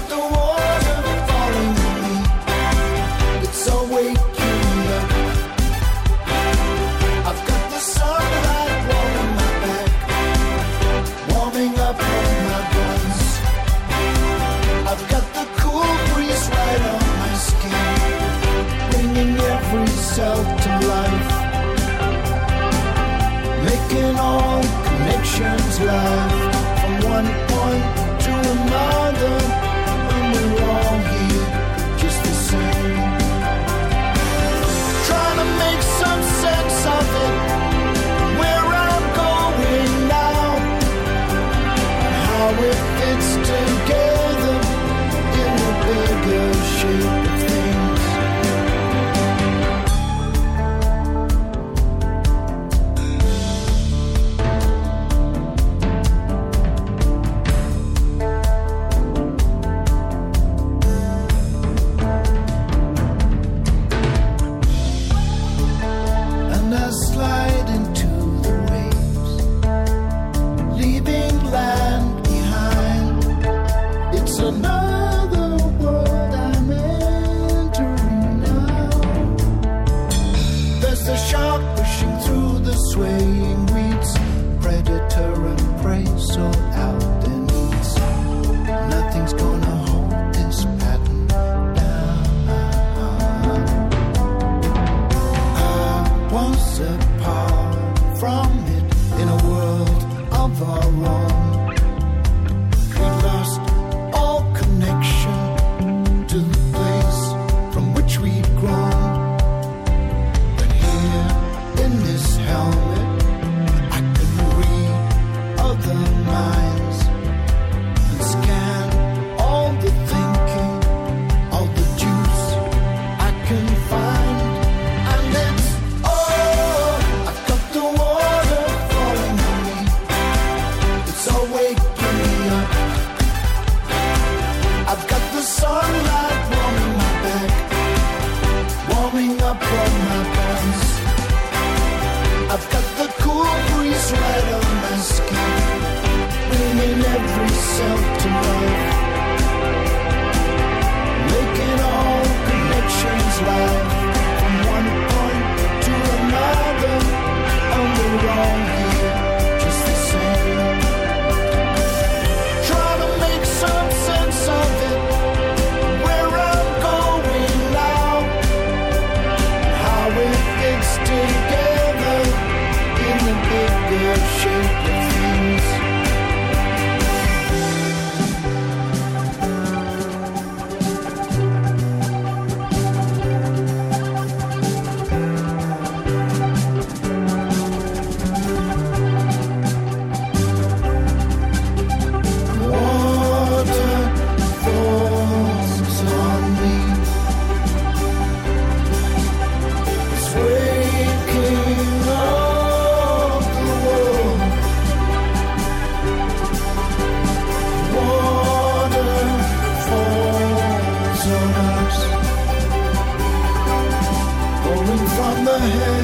head,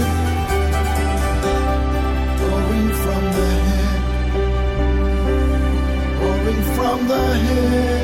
pouring from the head, pouring from the head.